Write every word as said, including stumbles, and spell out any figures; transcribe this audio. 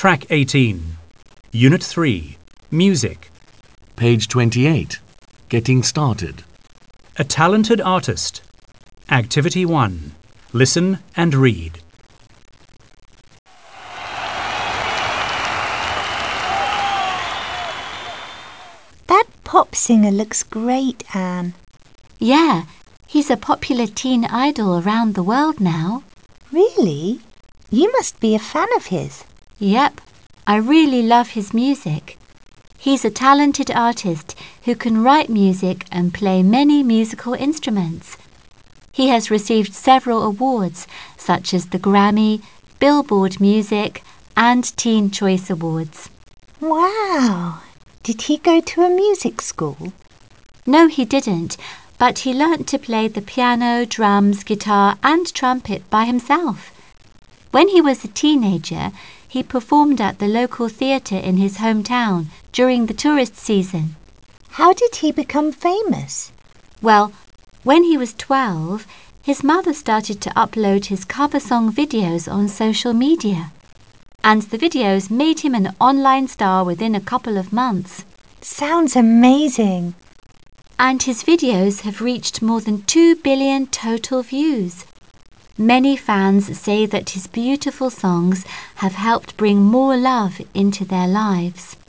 Track eighteen. Unit three. Music. Page twenty-eight. Getting started. A talented artist. Activity one. Listen and read. That pop singer looks great, Anne. Yeah, he's a popular teen idol around the world now. Really? You must be a fan of his. Yep, I really love his music. He's a talented artist who can write music and play many musical instruments. He has received several awards such as the Grammy, Billboard Music and Teen Choice Awards. Wow! Did he go to a music school? No, he didn't, but he learnt to play the piano, drums, guitar and trumpet by himself. When he was a teenager, he performed at the local theatre in his hometown during the tourist season. How did he become famous? Well, when he was twelve, his mother started to upload his cover song videos on social media. And the videos made him an online star within a couple of months. Sounds amazing. And his videos have reached more than two billion total views. Many fans say that his beautiful songs have helped bring more love into their lives.